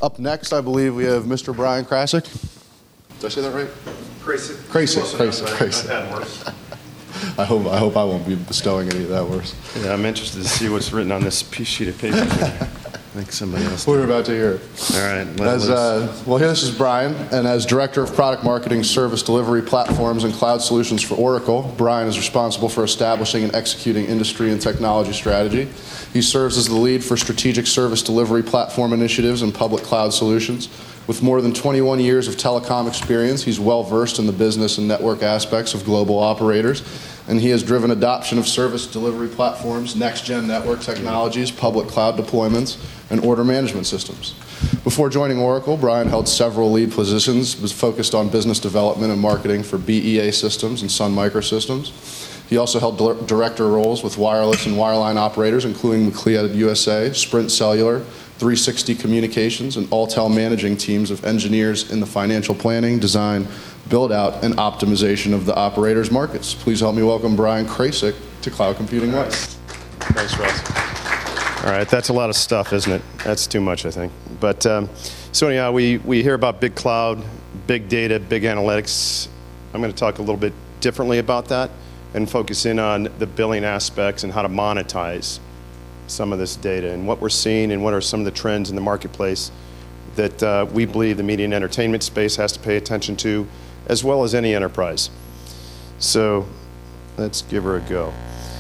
Up next, I believe we have Mr. Brian Krasik. Did I say that right? Krasik. I've had worse. I hope I won't be bestowing any of that worse. Yeah, I'm interested to see what's written on this sheet of paper. I think somebody else did. We're about to hear it. All right. This is Brian, and as Director of Product Marketing, Service Delivery Platforms, and Cloud Solutions for Oracle, Brian is responsible for establishing and executing industry and technology strategy. He serves as the lead for strategic service delivery platform initiatives and public cloud solutions. With more than 21 years of telecom experience, he's well-versed in the business and network aspects of global operators, and he has driven adoption of service delivery platforms, next-gen network technologies, public cloud deployments, and order management systems. Before joining Oracle, Brian held several lead positions, was focused on business development and marketing for BEA Systems and Sun Microsystems. He also held director roles with wireless and wireline operators, including Macleod USA, Sprint Cellular, 360 Communications, and Alltel managing teams of engineers in the financial planning, design, build-out, and optimization of the operators' markets. Please help me welcome Brian Krasik to Cloud Computing West. Thanks, Russ. All right, that's a lot of stuff, isn't it? That's too much, I think. But so anyhow, we hear about big cloud, big data, big analytics. I'm going to talk a little bit differently about that and focus in on the billing aspects and how to monetize some of this data and what we're seeing and what are some of the trends in the marketplace that we believe the media and entertainment space has to pay attention to, as well as any enterprise. So let's give her a go.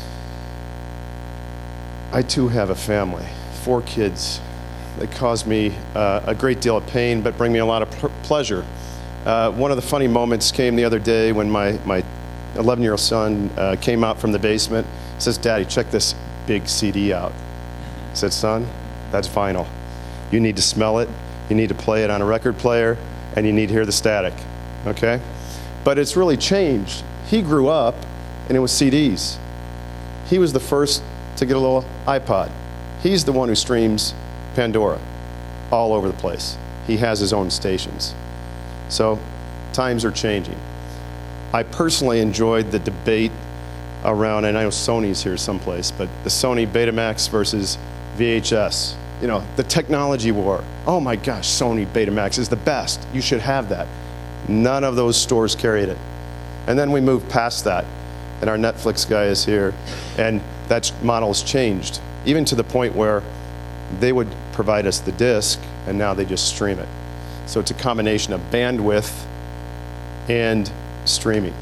I too have a family, 4 kids. They cause me a great deal of pain, but bring me a lot of pleasure. One of the funny moments came the other day when my 11-year-old son came out from the basement, says, "Daddy, check this big CD out." I said, "Son, that's vinyl. You need to smell it, you need to play it on a record player, and you need to hear the static, okay?" But it's really changed. He grew up, and it was CDs. He was the first to get a little iPod. He's the one who streams Pandora all over the place. He has his own stations. So times are changing. I personally enjoyed the debate around, and I know Sony's here someplace, but the Sony Betamax versus VHS. You know, the technology war. Oh my gosh, Sony Betamax is the best. You should have that. None of those stores carried it. And then we moved past that, and our Netflix guy is here, and that model has changed, even to the point where they would provide us the disc, and now they just stream it. So it's a combination of bandwidth and streaming.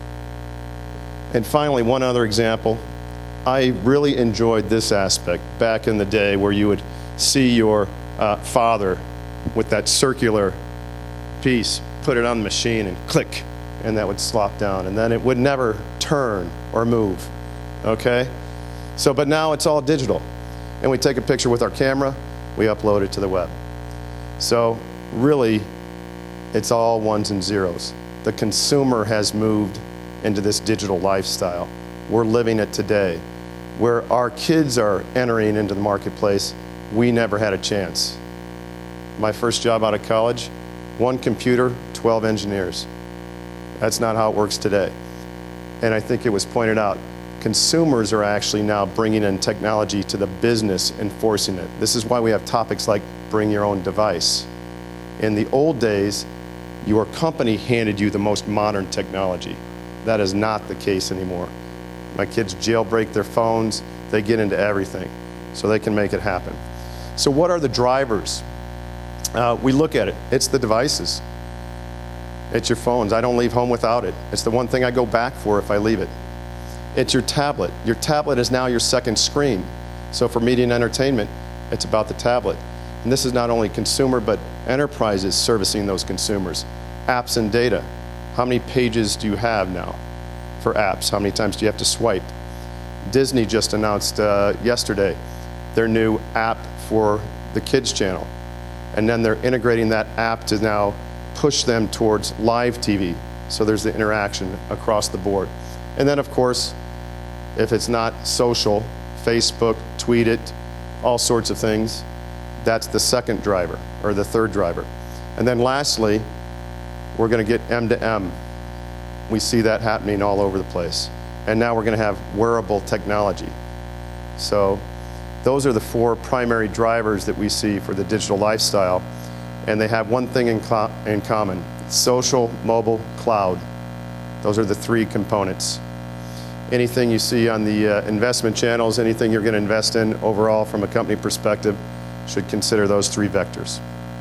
And finally, one other example. I really enjoyed this aspect back in the day where you would see your father with that circular piece, put it on the machine and click, and that would slop down, and then it would never turn or move, okay? So, but now it's all digital, and we take a picture with our camera, we upload it to the web. So really, it's all ones and zeros. The consumer has moved into this digital lifestyle. We're living it today. Where our kids are entering into the marketplace, we never had a chance. My first job out of college, 1 computer, 12 engineers. That's not how it works today. And I think it was pointed out, consumers are actually now bringing in technology to the business and forcing it. This is why we have topics like bring your own device. In the old days, your company handed you the most modern technology. That is not the case anymore. My kids jailbreak their phones, they get into everything, so they can make it happen. So what are the drivers? We look at it, it's the devices. It's your phones. I don't leave home without it. It's the one thing I go back for if I leave it. It's your tablet. Your tablet is now your second screen. So for media and entertainment, it's about the tablet. And this is not only consumer, but enterprises servicing those consumers. Apps and data. How many pages do you have now for apps? How many times do you have to swipe? Disney just announced yesterday their new app for the kids channel. And then they're integrating that app to now push them towards live TV. So there's the interaction across the board. And then of course, if it's not social, Facebook, tweet it, all sorts of things, that's the second driver, or the third driver. And then lastly, we're going to get M2M. We see that happening all over the place. And now we're going to have wearable technology. So those are the 4 primary drivers that we see for the digital lifestyle. and they have one thing in common: social, mobile, cloud. Those are the three components. Anything you see on the investment channels, anything you're going to invest in overall from a company perspective, should consider those three vectors.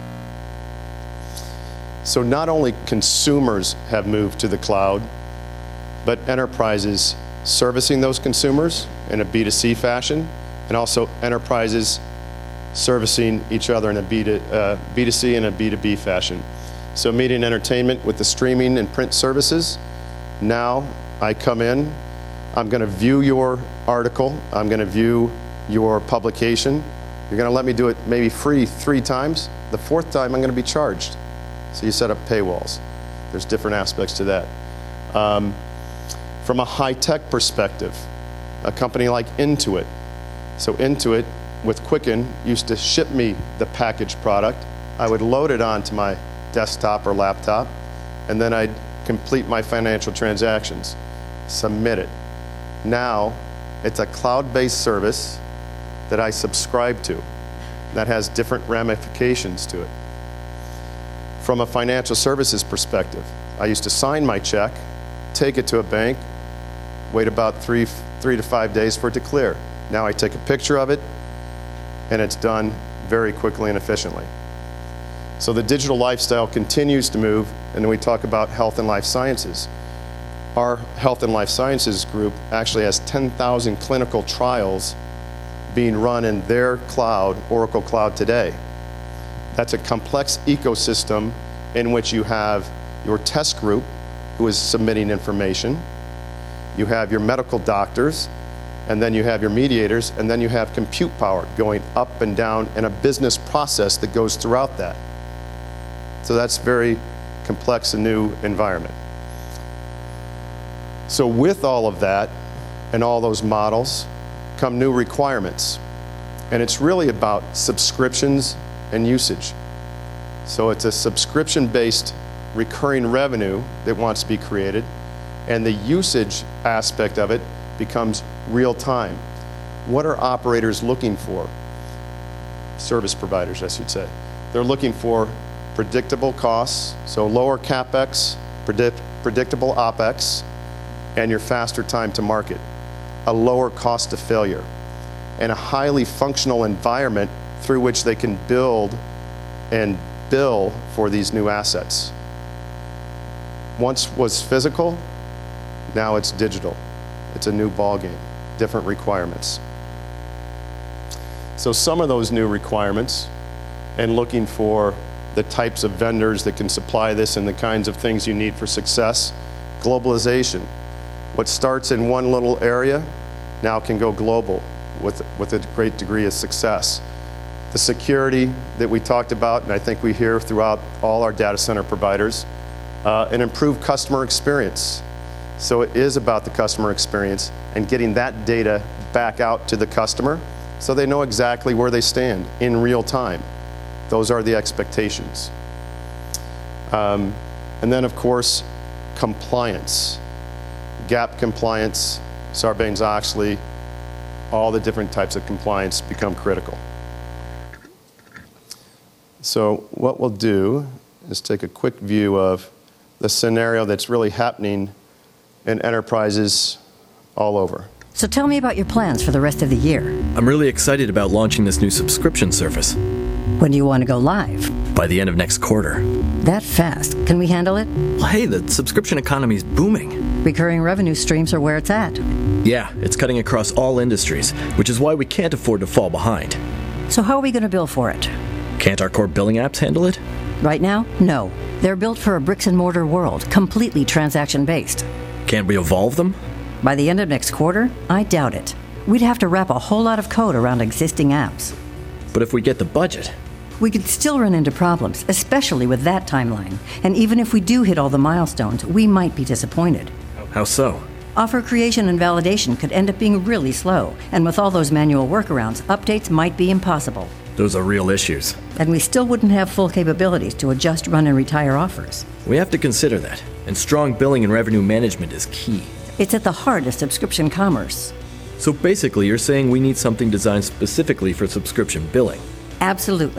So not only consumers have moved to the cloud, but enterprises servicing those consumers in a B2C fashion, and also enterprises servicing each other in a B2C and a B2B fashion. So media and entertainment with the streaming and print services. Now I come in, I'm going to view your article, I'm going to view your publication. You're going to let me do it maybe free 3 times. The 4th time I'm going to be charged. So you set up paywalls. There's different aspects to that. From a high-tech perspective, a company like Intuit. So Intuit with Quicken used to ship me the packaged product. I would load it onto my desktop or laptop, and then I'd complete my financial transactions, submit it. Now, it's a cloud-based service that I subscribe to that has different ramifications to it. From a financial services perspective, I used to sign my check, take it to a bank, wait about 3 to 5 days for it to clear. Now I take a picture of it, and it's done very quickly and efficiently. So the digital lifestyle continues to move, and then we talk about health and life sciences. Our health and life sciences group actually has 10,000 clinical trials being run in their cloud, Oracle Cloud today. That's a complex ecosystem in which you have your test group who is submitting information, you have your medical doctors, and then you have your mediators, and then you have compute power going up and down and a business process that goes throughout that. So that's very complex and new environment. So with all of that and all those models come new requirements. And it's really about subscriptions and usage. So it's a subscription-based recurring revenue that wants to be created, and the usage aspect of it becomes real time. What are operators looking for? Service providers, I should say. They're looking for predictable costs, so lower CapEx, predictable OpEx, and your faster time to market, a lower cost of failure, and a highly functional environment through which they can build and bill for these new assets. Once was physical, now it's digital. It's a new ballgame, different requirements. So some of those new requirements, and looking for the types of vendors that can supply this and the kinds of things you need for success. Globalization. What starts in one little area now can go global with a great degree of success. The security that we talked about, and I think we hear throughout all our data center providers, an improved customer experience. So it is about the customer experience and getting that data back out to the customer so they know exactly where they stand in real time. Those are the expectations. And then, of course, compliance. GAP compliance, Sarbanes-Oxley, all the different types of compliance become critical. So what we'll do is take a quick view of the scenario that's really happening in enterprises all over. So tell me about your plans for the rest of the year. I'm really excited about launching this new subscription service. When do you want to go live? By the end of next quarter. That fast? Can we handle it? Well, hey, the subscription economy is booming. Recurring revenue streams are where it's at. Yeah, it's cutting across all industries, which is why we can't afford to fall behind. So how are we going to bill for it? Can't our core billing apps handle it? Right now, no. They're built for a bricks-and-mortar world, completely transaction-based. Can't we evolve them? By the end of next quarter, I doubt it. We'd have to wrap a whole lot of code around existing apps. But if we get the budget... We could still run into problems, especially with that timeline. And even if we do hit all the milestones, we might be disappointed. How so? Offer creation and validation could end up being really slow, and with all those manual workarounds, updates might be impossible. Those are real issues. And we still wouldn't have full capabilities to adjust, run, and retire offers. We have to consider that, and strong billing and revenue management is key. It's at the heart of subscription commerce. So basically, you're saying we need something designed specifically for subscription billing. Absolutely.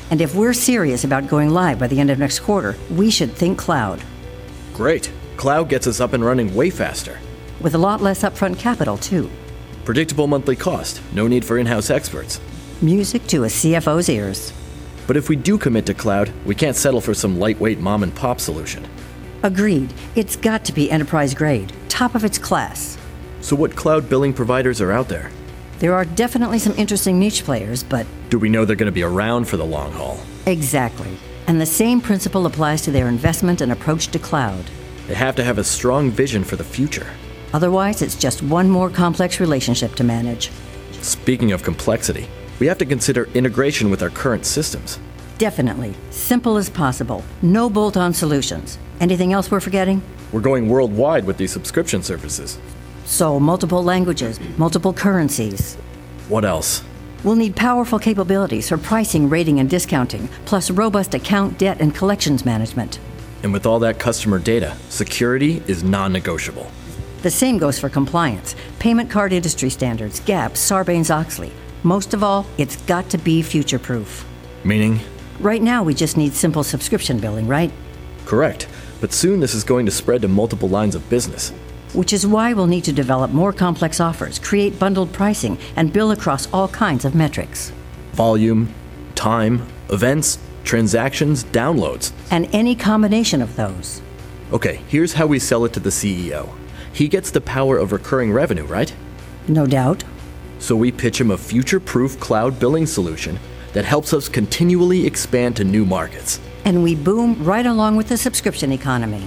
And if we're serious about going live by the end of next quarter, we should think cloud. Great. Cloud gets us up and running way faster. With a lot less upfront capital, too. Predictable monthly cost. No need for in-house experts. Music to a CFO's ears. But if we do commit to cloud, we can't settle for some lightweight mom-and-pop solution. Agreed. It's got to be enterprise grade, top of its class. So what cloud billing providers are out there? There are definitely some interesting niche players, but Do we know they're going to be around for the long haul? exactly. And the same principle applies to their investment and approach to cloud. They have to have a strong vision for the future. Otherwise, it's just one more complex relationship to manage. Speaking of complexity, we have to consider integration with our current systems. Definitely. Simple as possible. No bolt-on solutions. Anything else we're forgetting? We're going worldwide with these subscription services. So, multiple languages, multiple currencies. What else? We'll need powerful capabilities for pricing, rating, and discounting, plus robust account, debt, and collections management. And with all that customer data, security is non-negotiable. The same goes for compliance. Payment card industry standards, GAP, Sarbanes-Oxley. Most of all, it's got to be future-proof. Meaning? Right now, we just need simple subscription billing, right? Correct. But soon this is going to spread to multiple lines of business. Which is why we'll need to develop more complex offers, create bundled pricing, and bill across all kinds of metrics. Volume, time, events, transactions, downloads. And any combination of those. Okay, here's how we sell it to the CEO. He gets the power of recurring revenue, right? No doubt. So we pitch him a future-proof cloud billing solution that helps us continually expand to new markets. And we boom right along with the subscription economy.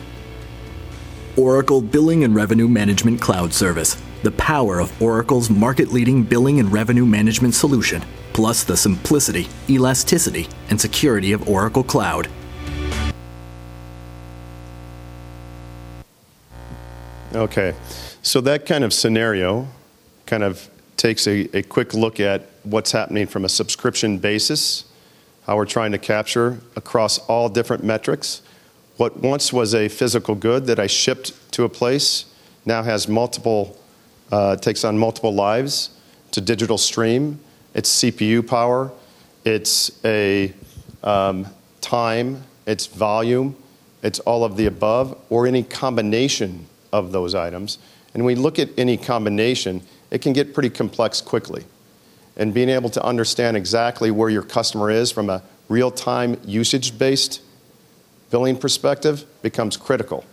Oracle Billing and Revenue Management Cloud Service. The power of Oracle's market-leading billing and revenue management solution, plus the simplicity, elasticity, and security of Oracle Cloud. Okay, so that kind of scenario kind of takes a quick look at what's happening from a subscription basis, how we're trying to capture across all different metrics. What once was a physical good that I shipped to a place now has multiple, takes on multiple lives. It's a digital stream. It's CPU power. It's a time. It's volume. It's all of the above or any combination of those items. And when we look at any combination, it can get pretty complex quickly. And being able to understand exactly where your customer is from a real-time usage-based billing perspective becomes critical.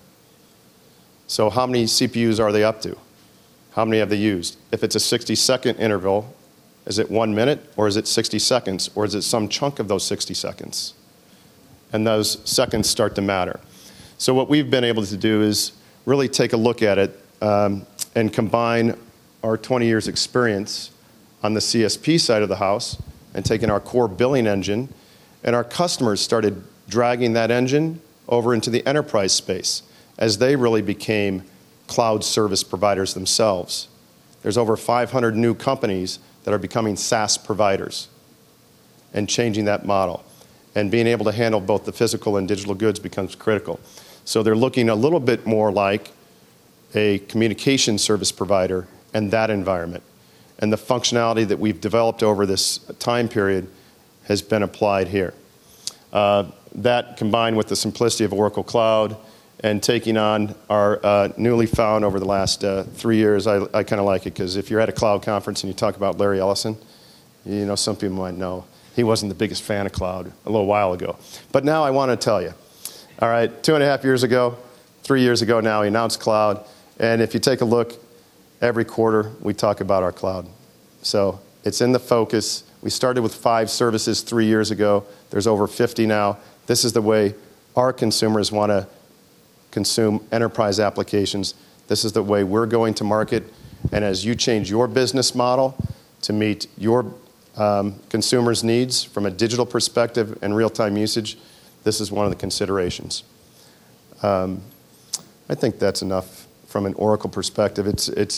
So how many CPUs are they up to? How many have they used? If it's a 60-second interval, is it 1 minute, or is it 60 seconds, or is it some chunk of those 60 seconds? And those seconds start to matter. So what we've been able to do is really take a look at it and combine our 20 years experience on the CSP side of the house and taking our core billing engine, and our customers started dragging that engine over into the enterprise space as they really became cloud service providers themselves. There's over 500 new companies that are becoming SaaS providers and changing that model. And being able to handle both the physical and digital goods becomes critical. So they're looking a little bit more like a communication service provider and that environment. And the functionality that we've developed over this time period has been applied here. That combined with the simplicity of Oracle Cloud and taking on our newly found over the last 3 years, I kind of like it because if you're at a cloud conference and you talk about Larry Ellison, you know, some people might know he wasn't the biggest fan of cloud a little while ago. But now I want to tell you, all right, 2.5 years ago, 3 years ago now, he announced cloud. And if you take a look, every quarter we talk about our cloud. So it's in the focus. We started with 5 services 3 years ago. There's over 50 now. This is the way our consumers want to consume enterprise applications. This is the way we're going to market. And as you change your business model to meet your consumers' needs from a digital perspective and real-time usage, this is one of the considerations. I think that's enough from an Oracle perspective. It's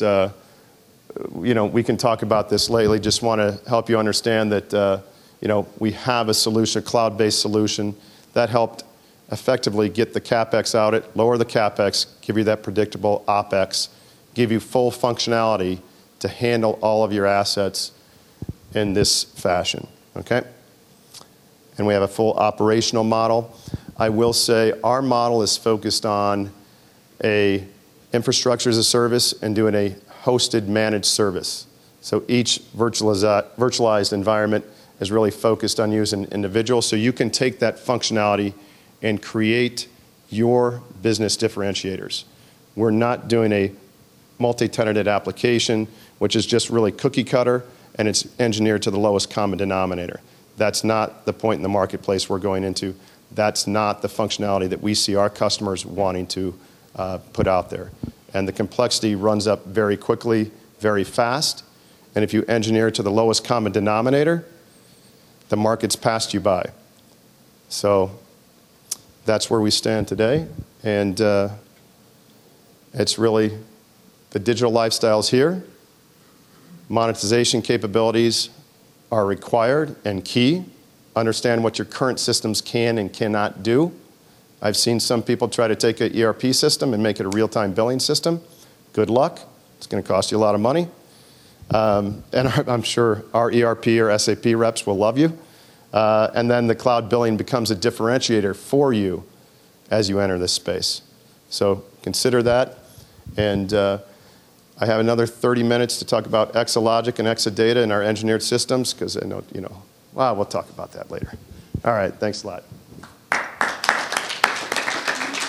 you know, we can talk about this lately. Just want to help you understand that you know, we have a solution, a cloud-based solution that helped effectively get the CapEx out it, lower the CapEx, give you that predictable OpEx, give you full functionality to handle all of your assets in this fashion, okay? and we have a full operational model. I will say our model is focused on a infrastructure as a service and doing a hosted managed service. So each virtualized environment is really focused on you as an individual, so you can take that functionality and create your business differentiators. We're not doing a multi-tenanted application, which is just really cookie cutter, and it's engineered to the lowest common denominator. That's not the point in the marketplace we're going into. That's not the functionality that we see our customers wanting to put out there. And the complexity runs up very quickly, very fast. And if you engineer to the lowest common denominator, the market's passed you by. So that's where we stand today. And it's really the digital lifestyle's here. Monetization capabilities are required and key. Understand what your current systems can and cannot do. I've seen some people try to take an ERP system and make it a real-time billing system. Good luck. It's going to cost you a lot of money. And I'm sure our ERP or SAP reps will love you. And then the cloud billing becomes a differentiator for you as you enter this space. So consider that. And I have another 30 minutes to talk about Exalogic and Exadata and our engineered systems, because I know, we'll talk about that later. All right, thanks a lot.